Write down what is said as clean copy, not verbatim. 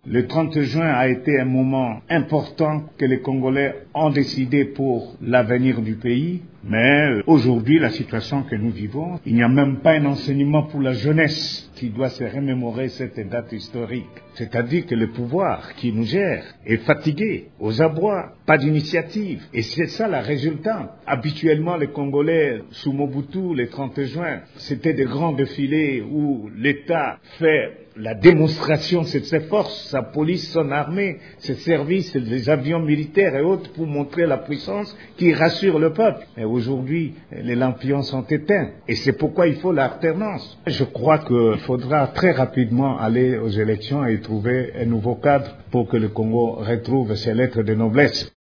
Le 30 juin a été un moment important que les Congolais ont décidé pour l'avenir du pays. Mais aujourd'hui, la situation que nous vivons, il n'y a même pas un enseignement pour la jeunesse qui doit se remémorer cette date historique. C'est-à-dire que le pouvoir qui nous gère est fatigué, aux abois, pas d'initiative. Et c'est ça le résultat. Habituellement, les Congolais, sous Mobutu, le 30 juin, c'était des grands défilés où l'État fait la démonstration de ses forces, sa police, son armée, ses services, les avions militaires et autres pour montrer la puissance qui rassure le peuple. Mais aujourd'hui, les lampions sont éteints. Et c'est pourquoi il faut l'alternance. Je crois qu'il faudra très rapidement aller aux élections et trouver un nouveau cadre pour que le Congo retrouve ses lettres de noblesse.